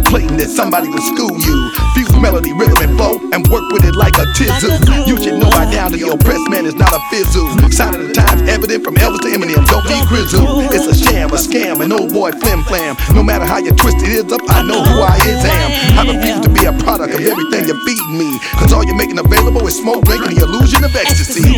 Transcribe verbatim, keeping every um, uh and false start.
contemplating that somebody to school you. Fuse melody, rhythm, and flow, and work with it like a tizoo. You should know by now that your oppressed man is not a fizzle. Sign of the times evident from Elvis to Eminem, don't be grizzle. It's a sham, a scam, an old boy flim flam. No matter how you twist it is up, I know who I is am. I refuse to be a product of everything you're feeding me, cause all you're making available is smoke, drink, and the illusion of ecstasy.